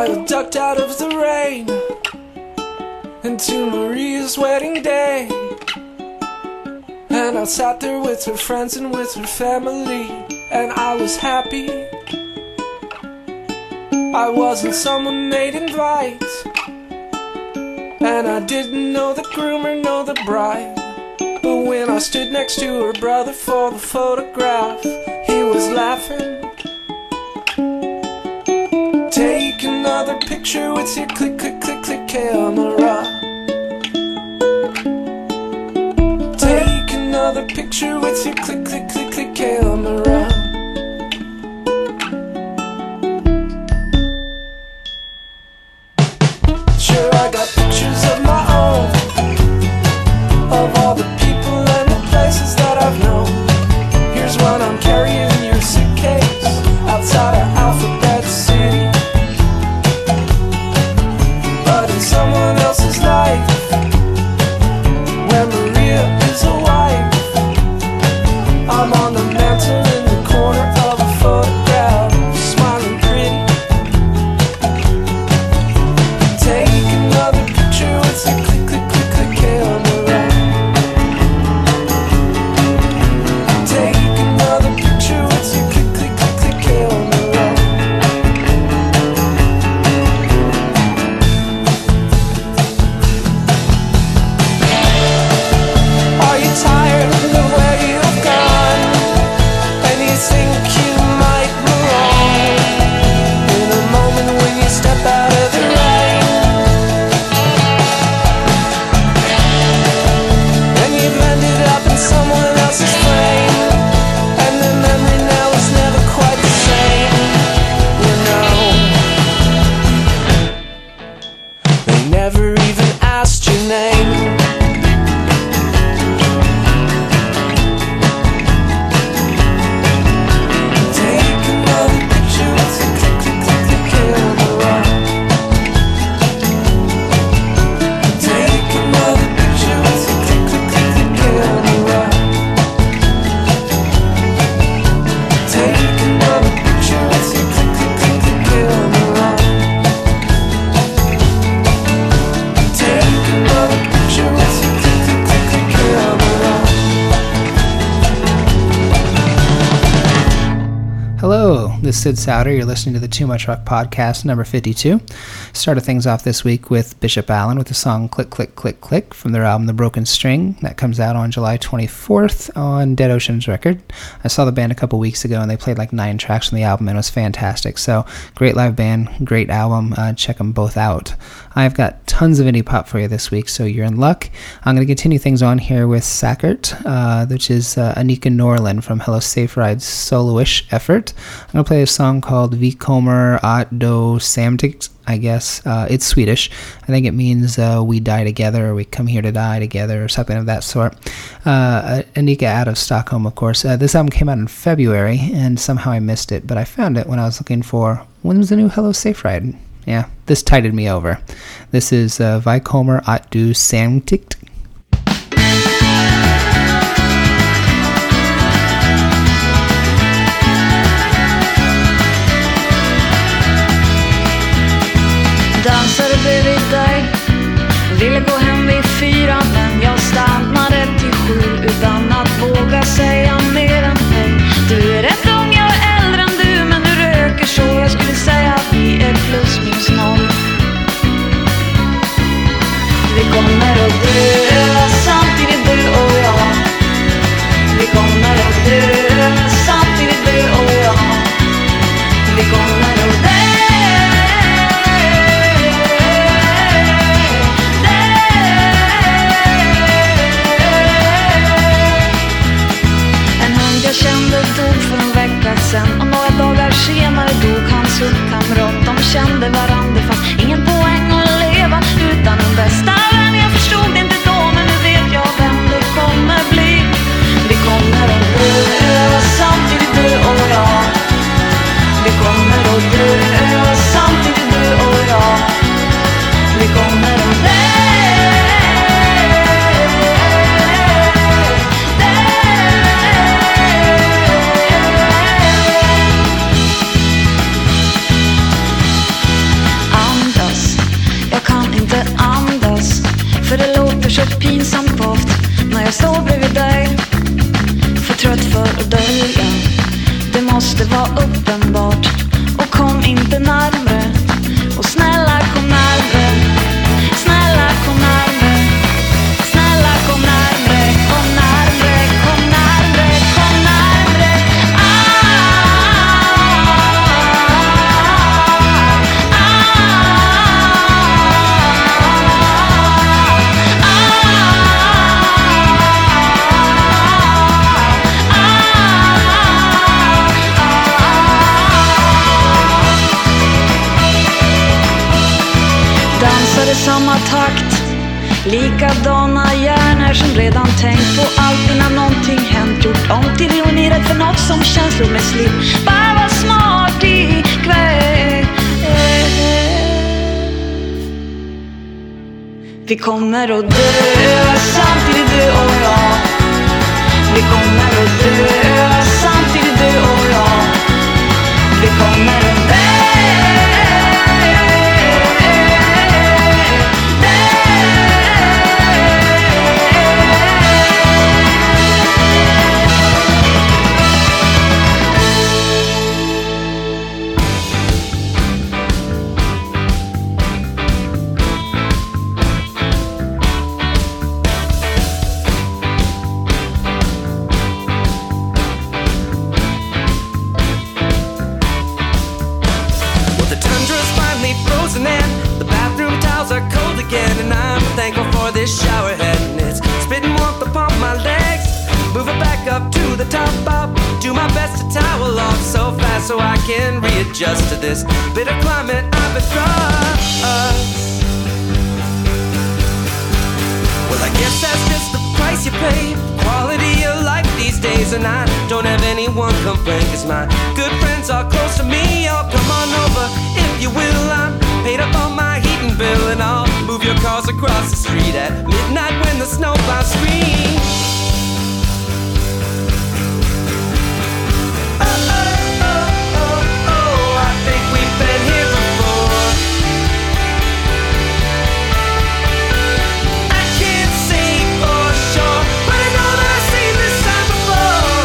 I ducked out of the rain into Maria's wedding day, and I sat there with her friends and with her family, and I was happy. I wasn't someone they'd invite, and I didn't know the groom or know the bride. But when I stood next to her brother for the photograph, he was laughing. Take another picture with your click, click, click, click camera. Take another picture with your click, click, click, click camera. Sure, I got pictures of my own, of all the people and the places that I've known. Here's what I'm carrying in your suitcase outside of Alphabet City. But in someone else's life, where Maria is a wife, I'm on the mantle in the corner of a photograph, smiling pretty. Take another picture with a click, click, click, click camera. Take another picture with your click, click, click, click camera. Are you tired of where you've gone, and you think you might move on in a moment when you step out of the rain, and you've ended up in someone else's frame, and the memory now is never quite the same. You know, they never even asked your name. Take another picture with a click, click, click, click camera. Take another picture with a click, click, click, click camera. Take another picture with a click, click, click, click camera. Take another picture with a click, click, click, click camera. Hello, this is Sid Souter. You're listening to the Too Much Rock Podcast, number 52. Started things off this week with Bishop Allen with the song Click, Click, Click, Click from their album The Broken String. That comes out on July 24th on Dead Oceans record. I saw the band a couple weeks ago, and they played like 9 tracks from the album, and it was fantastic. So, great live band, great album. Check them both out. I've got tons of indie pop for you this week, so you're in luck. I'm going to continue things on here with Sackert, which is Anika Norlin from Hello Safe Ride's solo-ish effort. I'm going to play a song called Vi kommer att dö samtidigt, I guess. It's Swedish. I think it means we die together, or we come here to die together, or something of that sort. Anika out of Stockholm, of course. This album came out in February, and somehow I missed it, but I found it when I was looking for, when was the new Hello Safe Ride? Yeah, this tided me over. This is Vi kommer att dö samtidigt. Dansade bredvid dig, ville gå hem vid 4, men jag stannade till 7 utan att våga säga mer än hej. Du är rätt ung, jag är äldre än du, men du röker så jag skulle säga att vi är plus minus noll. Vi kommer att dö samtidigt du och jag. Vi kommer att dö samtidigt du och jag. Vi kommer att dö. Jag kände dog för en vecka sen, och några dagar senare dog hans kamrat. De kände varandra, det fanns ingen poäng att leva utan en bästa vän. Jag förstod det inte då, men nu vet jag vem det kommer bli. Vi kommer att dö samtidigt du och jag. Vi kommer att dö samtidigt du och jag. Vi kommer att dö. uppenbart. Och kom inte närmre. Och snälla kom närmre. Snälla kom närmre. Snälla kom närmre. Kom närmre. Kom närmre. Kom närmre. Dansar i samma takt. Likadana hjärnor som redan tänkt på allt innan någonting hänt. Gjort om till ironi, rädd för något som känslomässigt. Bara var smart ikväll. Vi kommer att dö samtidigt du och jag. Vi kommer att dö samtidigt du och jag. Vi kommer att dö. Thankful for this shower head, and it's spitting warmth upon my legs. Moving back up to the top, I'll do my best to towel off so fast so I can readjust to this bitter climate I've been thrust. Well, I guess that's just the price you pay. Quality of life these days, and I don't have anyone complain, 'cause my good friends are close to me. Oh, come on over if you will. I'm paid up on my heating bill, and I'll move your cars across the street at midnight when the snowplows scream. Oh, oh, oh, oh, oh, I think we've been here before. I can't say for sure, but I know that I've seen this side before.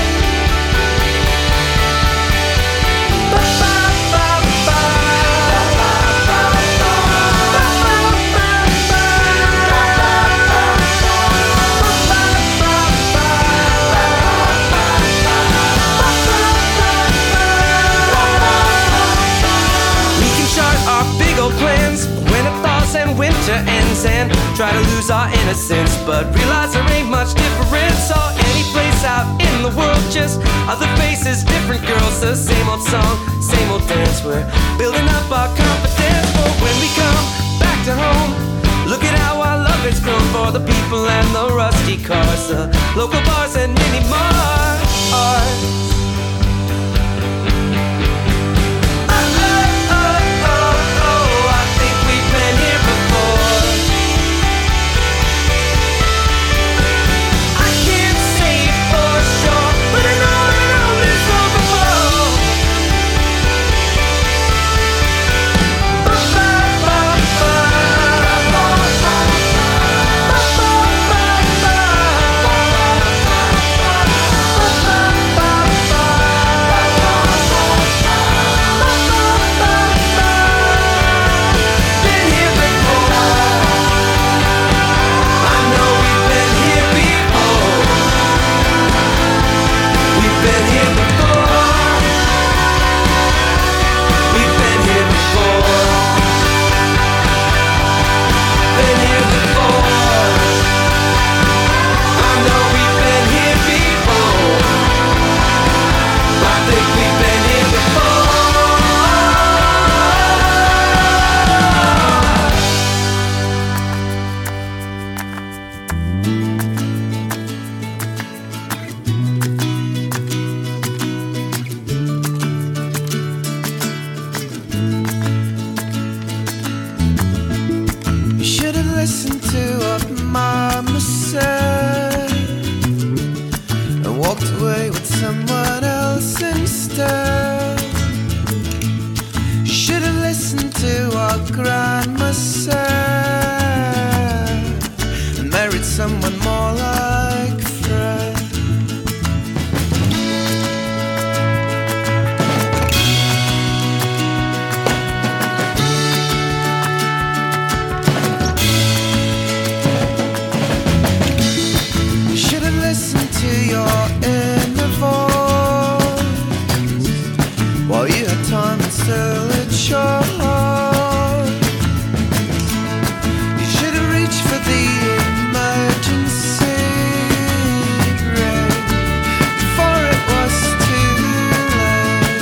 Plans when it thaws and winter ends, and try to lose our innocence, but realize there ain't much difference. Or any place out in the world, just other faces, different girls, the same old song, same old dance. We're building up our confidence for when we come back to home. Look at how our love has grown for the people and the rusty cars, the local bars and mini marts. till it's yours. You should have reached for the emergency brake before it was too late.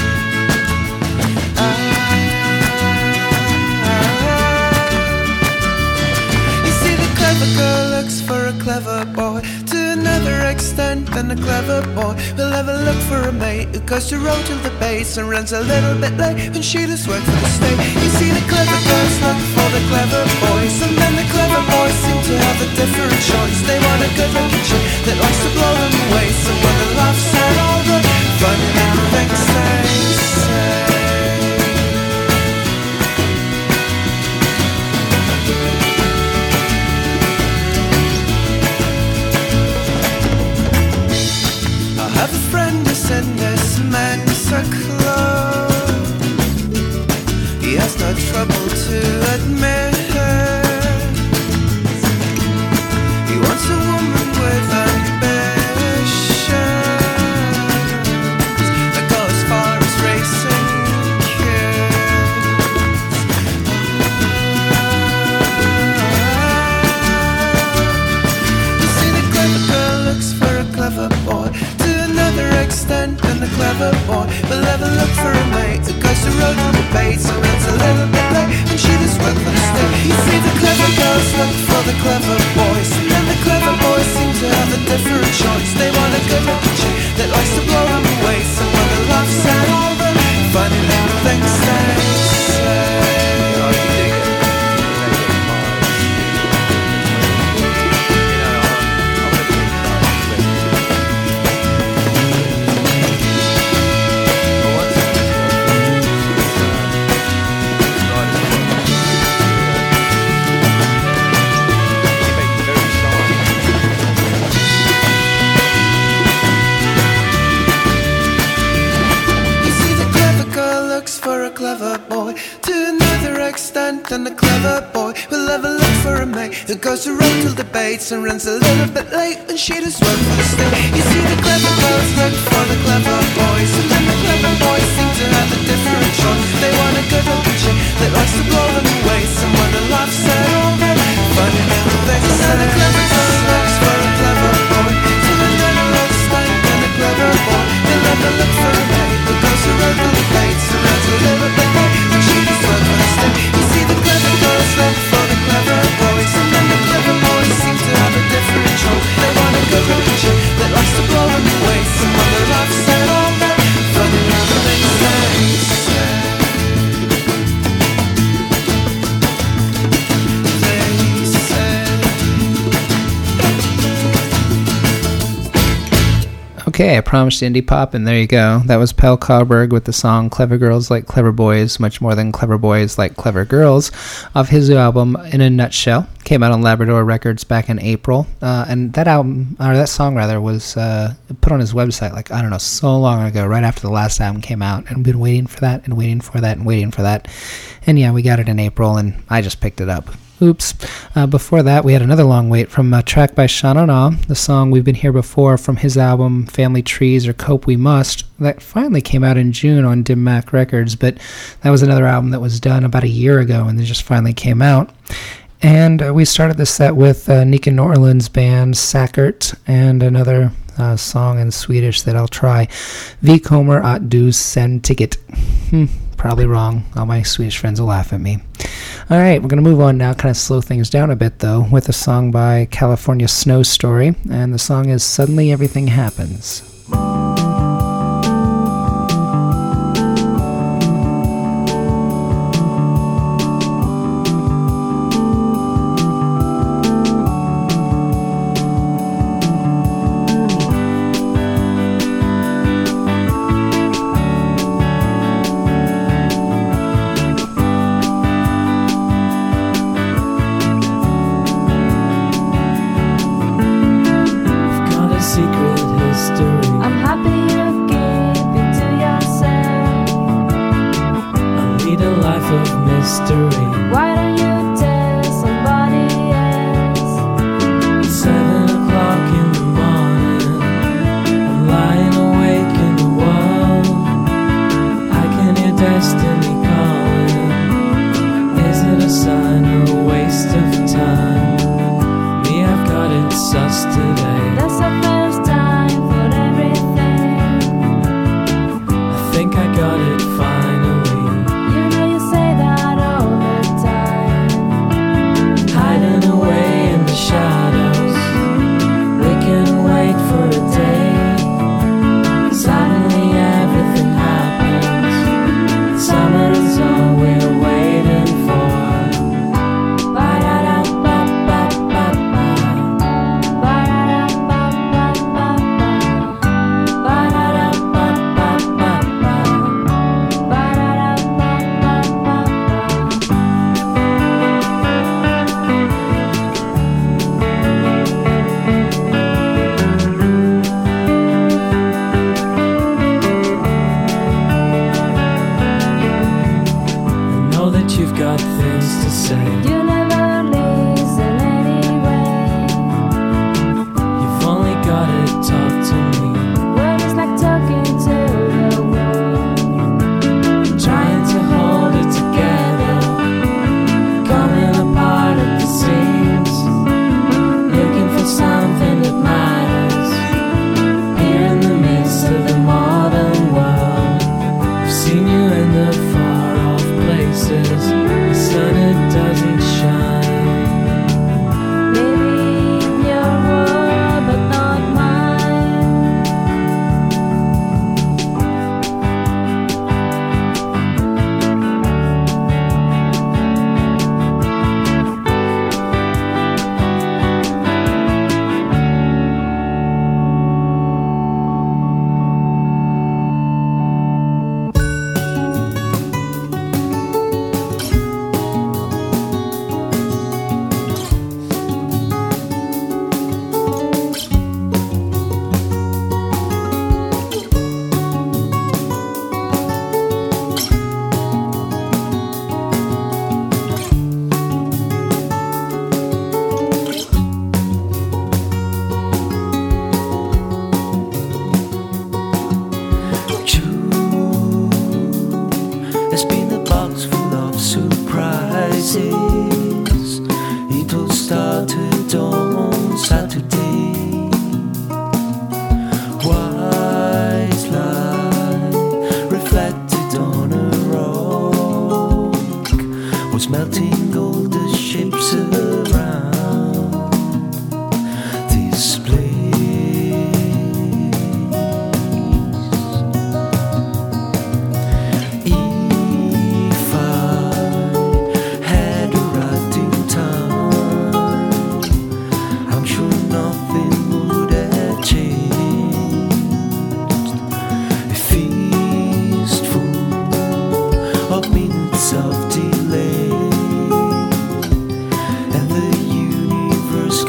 You see, the clever girl looks for a clever boy. To another extent than a clever boy will ever look for a mate who goes to row till the base and runs a little bit late when she does work for the state. You see, the clever girls look for the clever boys, and then the clever boys seem to have a different choice. They want a good looking chick that likes to blow them away. So when the laughs at all the funny little things they say. I have a friend who's in this men's club. He has no trouble to admit he wants a woman with ambitions that go as far as racing kids. You see, the clever girl looks for a clever boy. Extent than the clever boy will ever look for a mate that goes to road on the bait, so it's a little bit late and she does work for the state. You see, the clever girls look for the clever boys, and then the clever boys seem to have a different choice. They want a good looking chick that likes to blow them away. So when the laughs at all the funny little things they say. Clever boy, to another extent than a clever boy will ever look for a mate that goes to road till debates and runs a little bit late when she does work for the state. You see, the clever girls look for the clever boys, and then the clever boys seem to have a different choice. They want a good looking chick that likes to blow them away. Someone that laughs at all the funny little things. And then the clever girl looks for a clever boy, to another extent than a clever boy will ever look for a mate that goes to road till debates and runs a little bit late when she does work for the state. You see, the clever girls look for the clever boys, and then the clever boys seem to have a different choice. They want a good looking chick that likes to blow them away. Someone that laughs at all the funny little things they say. Okay, I promised indie pop, and there you go. That was Pelle Karlberg with the song Clever Girls Like Clever Boys, much more than Clever Boys Like Clever Girls, off his album In a Nutshell. Came out on Labrador Records back in April, and that album, or that song rather, was put on his website, like, I don't know, so long ago, right after the last album came out, and we've been waiting for that, and waiting for that, and waiting for that. And yeah, we got it in April, and I just picked it up. Oops. Before that, we had another long wait from a track by Sean O'Nah, the song We've Been Here Before from his album Family Trees or Cope We Must, that finally came out in June on Dim Mak Records, but that was another album that was done about a year ago and it just finally came out. And we started the set with Nika Norland's band Sackert and another song in Swedish that I'll try. Vi kommer att du sen ticket. Probably wrong. All my Swedish friends will laugh at me. All right, we're going to move on now, kind of slow things down a bit, though, with a song by California Snow Story, and the song is Suddenly Everything Happens. Destiny you've got things to say. You never listen anyway. You've only gotta talk to me. Words is like talking to the wall. Trying to hold it together, coming apart at the seams, looking for something that matters. Here in the midst of the modern world, I've seen you in the far off places. The sun, it doesn't shine. Maybe in your world, but not mine. There's been a box full of surprises. It all started on Saturday. Wise light reflected on a rock was melting all the ships around this place. If I had arrived in time, I'm sure nothing would have changed. A feast full of minutes of delay, and the universe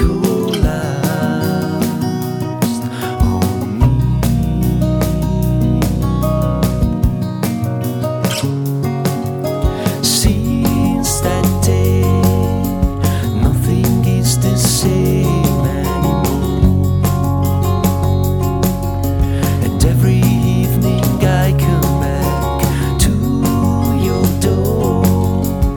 collapsed on me. Since that day, nothing is the same anymore. And every evening I come back to your door.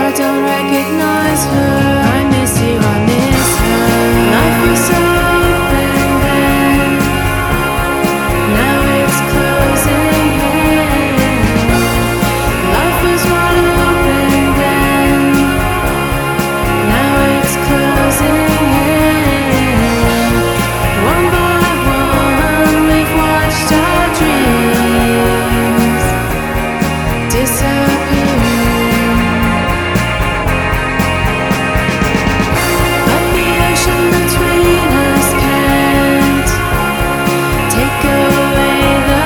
I don't recognize her. I miss you, I miss her. Life was so open then, now it's closing in. Life was wide open then, now it's closing in. One by one we've watched our dreams disappear. But the ocean between us can't take away the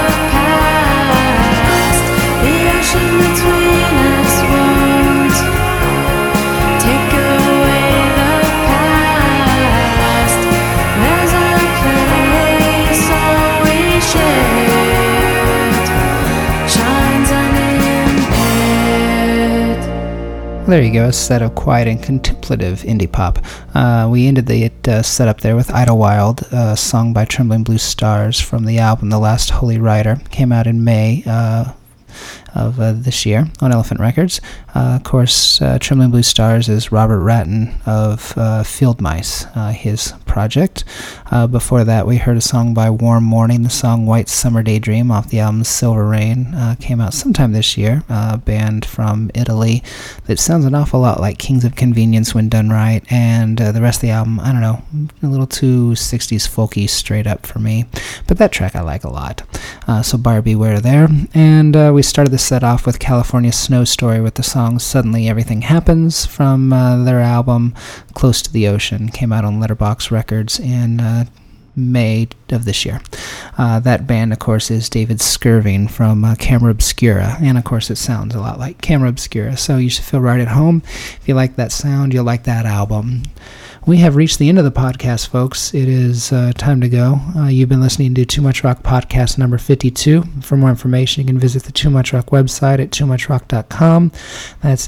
past. The ocean between us won't take away the past. There's a place all we shared shines unimpaired. There you go, a set of quiet and contemplative indie pop. We ended the setup there with Idlewild, a song by Trembling Blue Stars from the album The Last Holy Rider. Came out in May of this year on Elephant Records. Of course, Trembling Blue Stars is Robert Ratton of Field Mice, his project. Before that, we heard a song by Warm Morning, the song White Summer Daydream off the album Silver Rain. Came out sometime this year. A band from Italy that sounds an awful lot like Kings of Convenience when done right, and the rest of the album, I don't know, a little too 60s folky straight up for me, but that track I like a lot. So buyer beware there. And we started the set off with California Snow Story with the song Suddenly Everything Happens from their album Close to the Ocean. Came out on Letterboxd Records in May of this year. That band, of course, is David Skirving from Camera Obscura, and of course it sounds a lot like Camera Obscura, so you should feel right at home. If you like that sound, you'll like that album. We have reached the end of the podcast, folks. It is time to go. You've been listening to Too Much Rock podcast number 52. For more information, you can visit the Too Much Rock website at toomuchrock.com. That's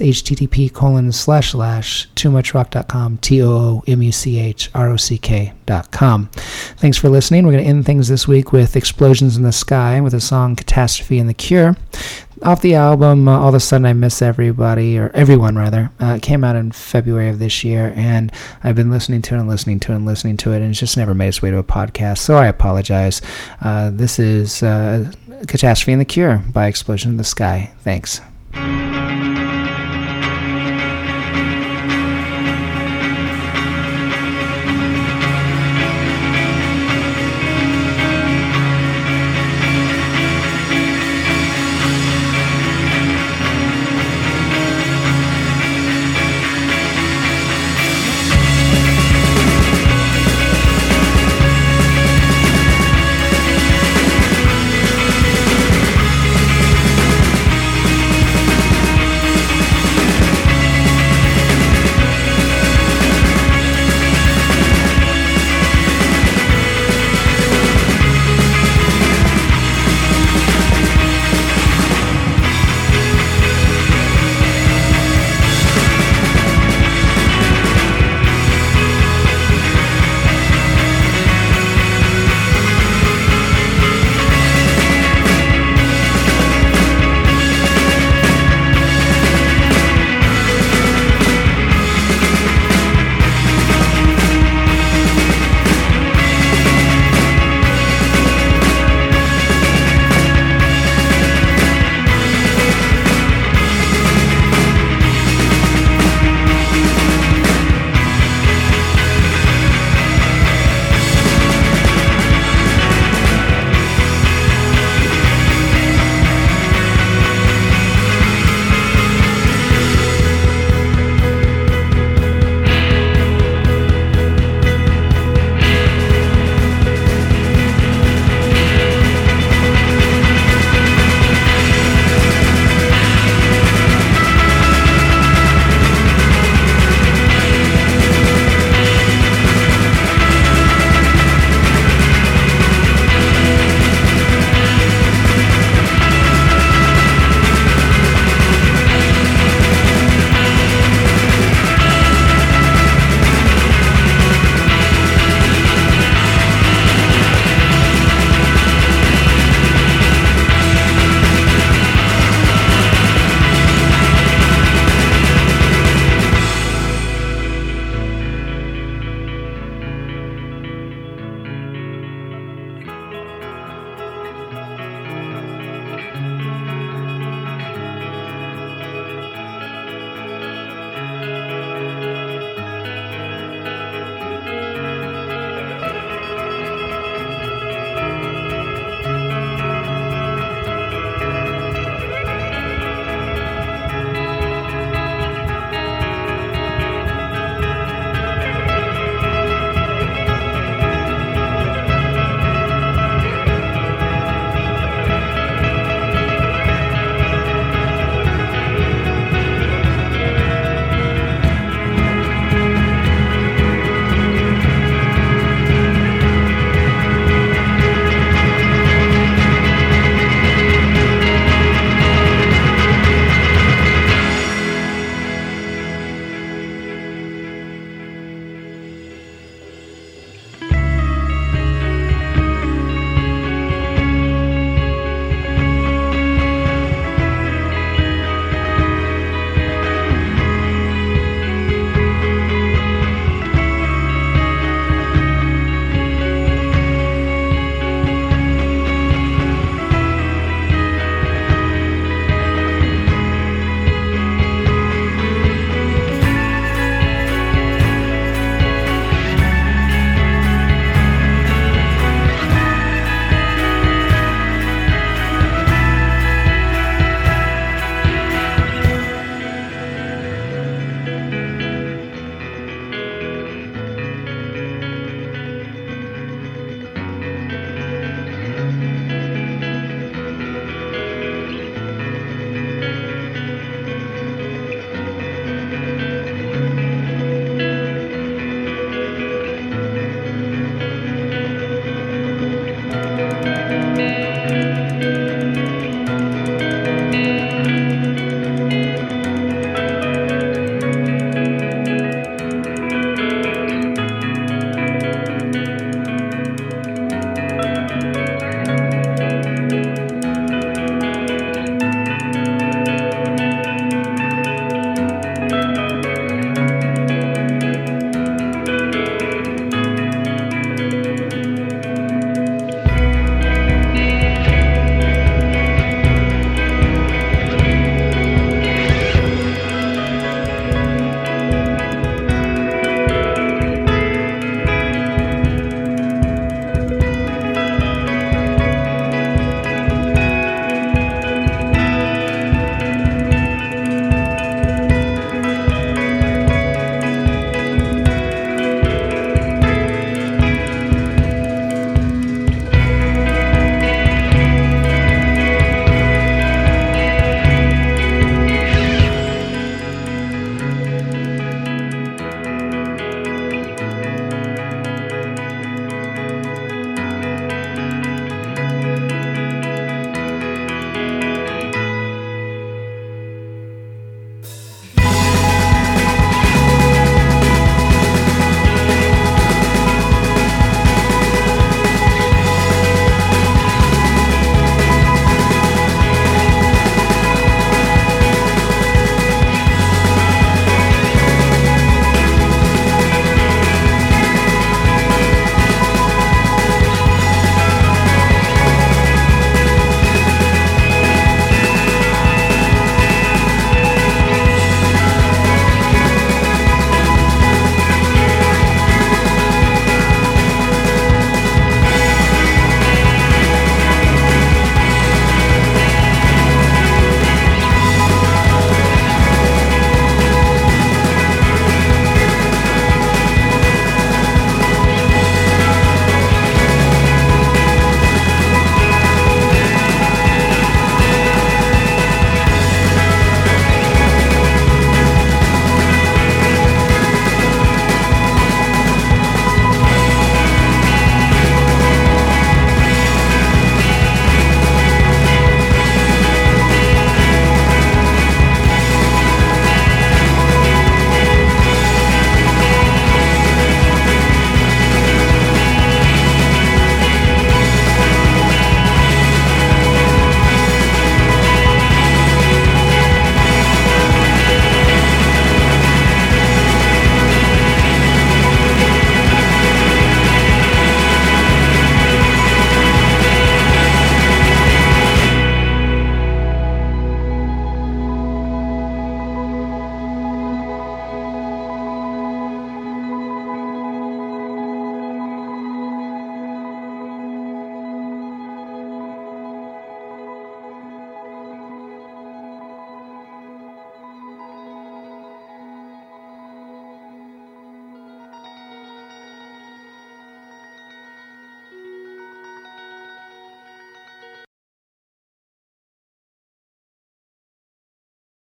http://toomuchrock.com, toomuchrock.com. Thanks for listening. We're going to end things this week with Explosions in the Sky with the song Catastrophe and the Cure. Off the album, All of a Sudden I Miss Everybody, or Everyone rather. It came out in February of this year, and I've been listening to it and listening to it and listening to it, and it's just never made its way to a podcast, so I apologize. This is Catastrophe and the Cure by Explosion in the Sky. Thanks.